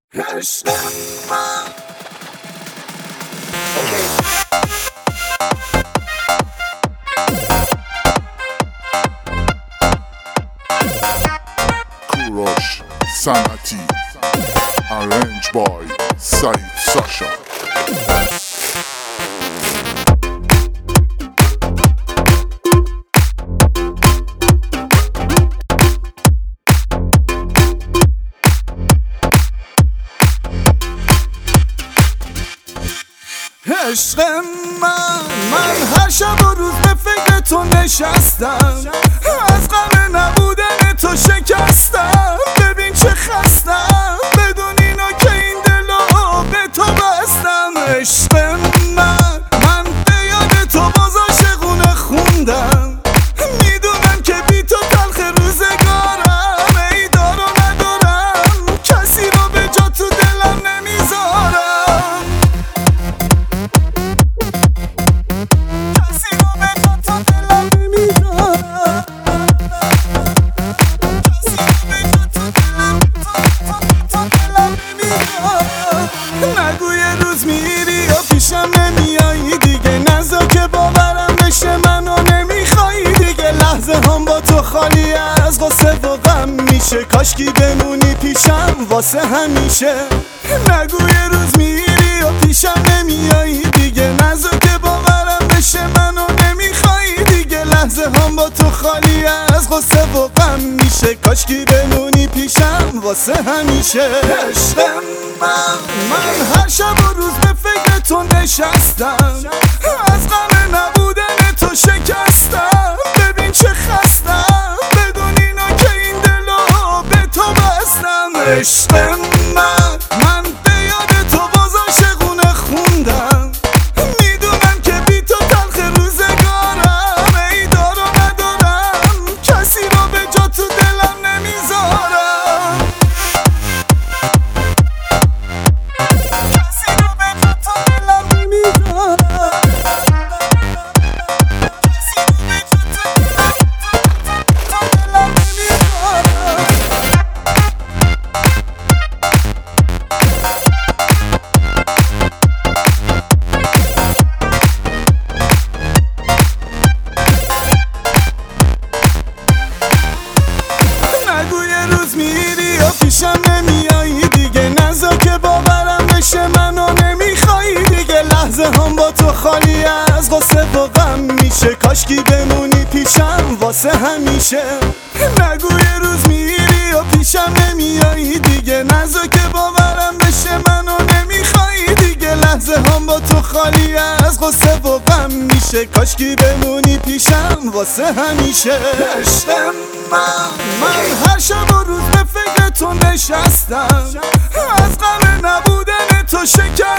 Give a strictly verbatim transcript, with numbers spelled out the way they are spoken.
کوروش صنعتی Arranged by سعید ساشا. عشق من من هر شب و روز به فکر تو نشستم، از غم نبودن تو شکستم. ببین چه خستم بدون اینا که این دلو به تو بستم. عشق من من به یاد تو باز عاشقونه خوندم، میدونم که بی تو تلخ روزگارم. ای دار و ندارم کسی رو به جا تو دلم نمیذارم. نگو یه روز میری یا پیشم نمیایی دیگه، نزا که باورم بشه منو نمیخوایی دیگه. لحظه هم با تو خالی از غصه و غم میشه، کاشکی بمونی پیشم واسه همیشه. نگو یه روز میری یا پیشم نمیایی دیگه، نزا که باورم بشه منو نمیخوایی دیگه. لحظه هم با تو خالی از غصه و غم میشه، کاشکی بمونی پیشم واسه همیشه. عشق من من هر شب و روز به فکر تو نشستم، از غم نبودن تو شکستم. ببین چه خستم بدون اینا که این دلو به تو بستم. عشق من من به یاد تو باز عاشقونه خوندم، میدونم که بی تو تلخ روزگارم. ای دار و ندارم کسی رو به جا تو دلم نمیذارم. کسی رو به جا تو دلم نمیذارم. کسی رو به جا تو دلم نمیذارم. نگو یه روز میری یا پیشم نمیایی دیگه، نزا که باورم بشه منو نمیخوایی دیگه. لحظه هم با تو خالی از غصه و غم میشه، کاشکی بمونی پیشم واسه همیشه. نگو یه روز میری یا پیشم نمیایی دیگه، نزا که باورم بشه منو نمیخوایی دیگه. لحظه هم با تو خالی از غصه و غم میشه، کاشکی بمونی پیشم واسه همیشه. عشق من من هر شب و روز به فکر تو نشستم، از غم نبودن تو شکستم.